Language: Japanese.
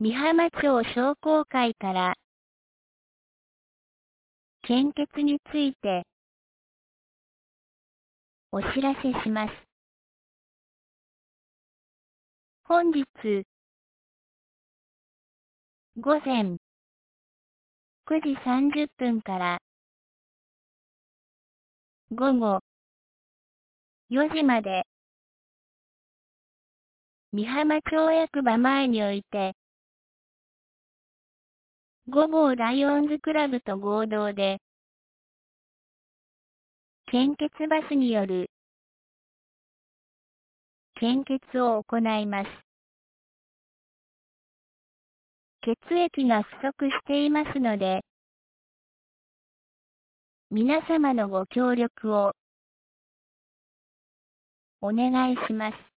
美浜町商工会から献血についてお知らせします。本日午前9時30分から午後4時まで美浜町役場前において5号ライオンズクラブと合同で献血バスによる献血を行います。血液が不足していますので、皆様のご協力をお願いします。